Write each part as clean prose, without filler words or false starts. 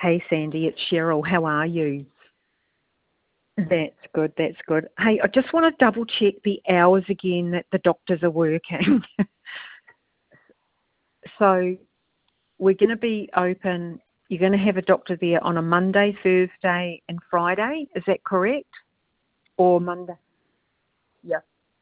Hey, Sandy, it's Cheryl. How are you? That's good, that's good. Hey, I just want to double check the hours again that the doctors are working. So we're going to be open, you're going to have a doctor there on a Monday, Thursday and Friday, is that correct? Or Monday? Yeah.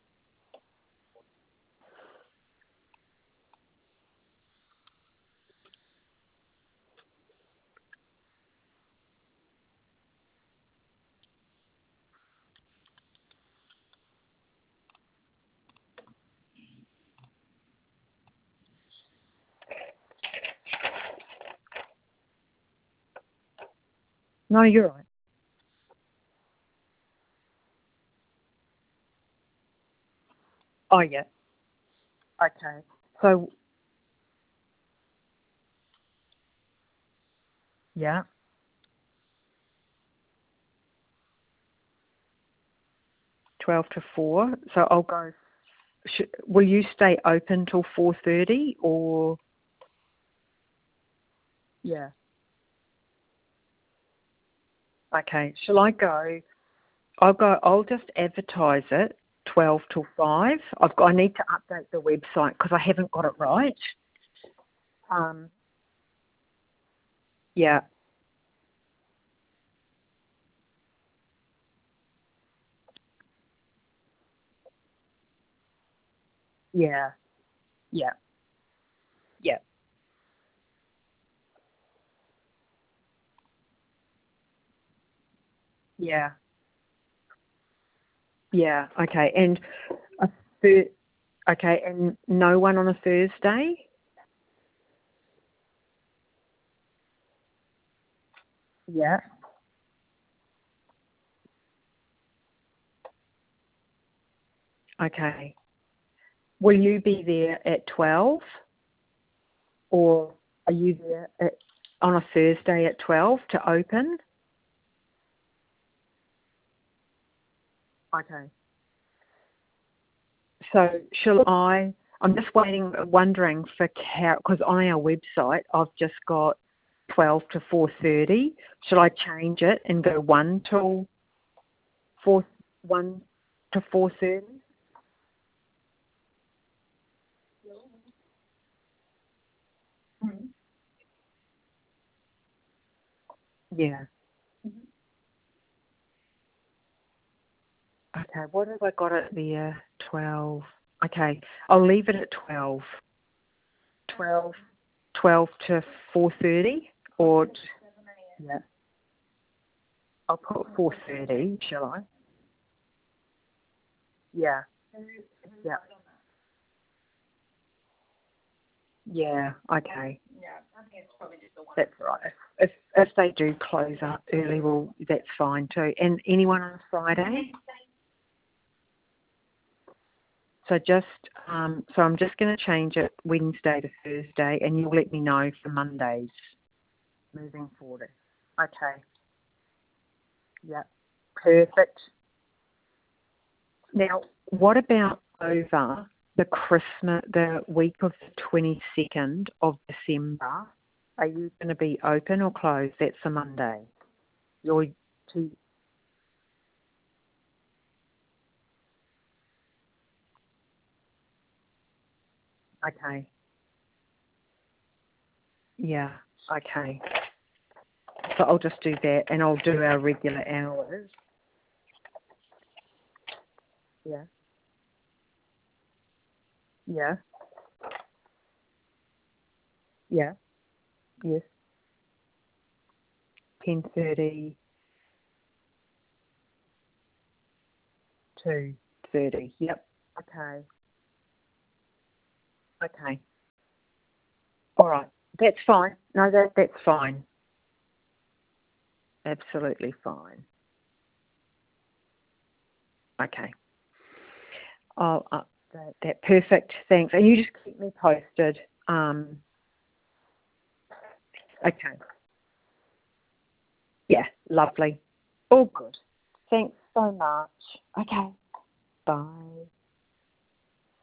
No, you're right. Oh, yeah. Okay. So, yeah, 12 to 4. So I'll go, will you stay open till 4:30 or? Yeah. Okay. Shall I go? I'll just advertise it 12 till 5. I need to update the website because I haven't got it right. Um, yeah, yeah, yeah, yeah, yeah, yeah. Okay, and a okay, and no one on a Thursday. Yeah. Okay. Will you be there at 12, or are you there on a Thursday at 12 to open? Okay. So shall I? I'm just wondering for because on our website I've just got 12 to 4:30. Shall I change it and go 1 to 4:30? Yeah. Okay. What have I got it there? 12. Okay. I'll leave it at 12. 12. 12 to 4:30, or yeah. I'll put 4:30. Shall I? Yeah. Yeah. Yeah. Okay. That's right. If they do close up early, well, that's fine too. And anyone on Friday? So I'm just going to change it Wednesday to Thursday, and you'll let me know for Mondays moving forward. Okay. Yeah. Perfect. Now, what about over the week of the 22nd of December? Are you going to be open or closed? That's a Monday. You're to okay. Yeah. Okay. So I'll just do that, and I'll do our regular hours. Yeah. Yeah. Yeah. Yes. 10:30 to 30. Yep. Okay. Okay. All right. That's fine. No, that's fine. Absolutely fine. Okay. I'll update that. Perfect. Thanks. And you just keep me posted. Okay. Yeah. Lovely. All good. Thanks so much. Okay. Bye.